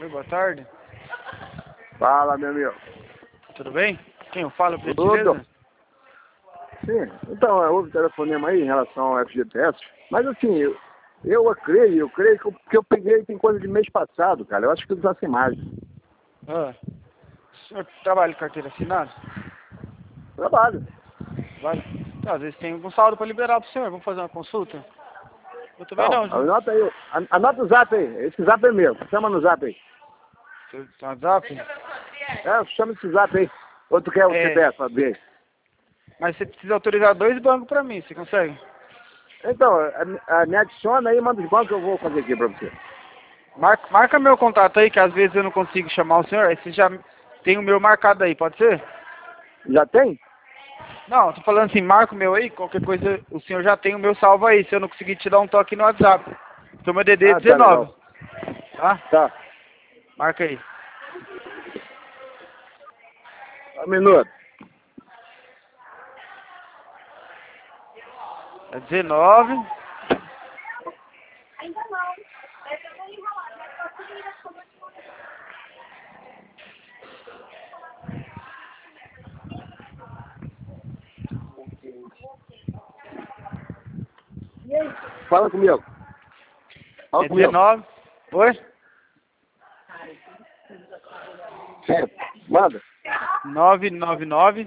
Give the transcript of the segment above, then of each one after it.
boa tarde. Fala, meu amigo. Tudo bem? Quem eu falo, por Tudo. gentileza? Sim, então, houve telefonema aí em relação ao FGTS, mas assim, eu creio que eu peguei tem coisa de mês passado, cara, eu acho que não sem mais. Ah, o senhor trabalha de carteira assinada? Trabalho. Vale. Então, às vezes tem algum saldo para liberar pro senhor. Vamos fazer uma consulta? Eu também Não, não, Ju. anota aí, anota o zap aí, esse zap é meu, chama no zap aí. Seu WhatsApp? Chama esse zap aí. Ou tu quer o É. CPF, pra ver? Mas você precisa autorizar 2 bancos para mim, você consegue? Então, me adiciona aí, manda os bancos que eu vou fazer aqui pra você. Marca meu contato aí, que às vezes eu não consigo chamar o senhor. Aí você já tem o meu marcado aí, pode ser? Já tem? Não, tô falando assim, marca o meu aí, qualquer coisa, o senhor já tem o meu salvo aí, se eu não conseguir te dar um toque no WhatsApp. Então meu DD é Ah, tá 19, legal. tá? Tá, Marca aí. um minuto. É 19. Ainda não. Eu vou enrolar, mas só que vira como Fala comigo. Fala É comigo. 19. Oi? Sim, manda. 999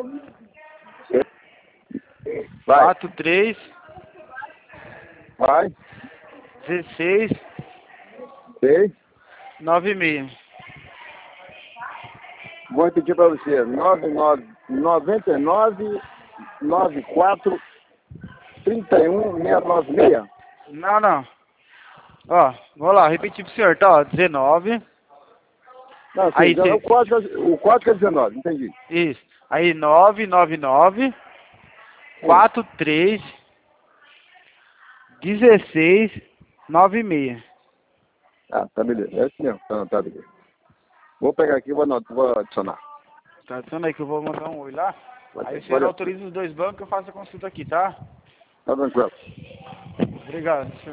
Vai, 43 vai. 16 Sei. 96. Vou repetir para você. 9994 Não, não. Ó, vou lá, repetir pro senhor, tá? Ó, 19. Não, sim, Aí o você. código é 19, entendi. Isso. Aí 999 43 16 96. Ah, tá beleza. É isso mesmo, tá anotado aqui. Vou pegar aqui e vou adicionar. Tá dizendo aí que eu vou mandar um oi lá? Aí o senhor Valeu. autoriza os 2 bancos que eu faço a consulta aqui, tá? Tá tranquilo. Obrigado, senhor.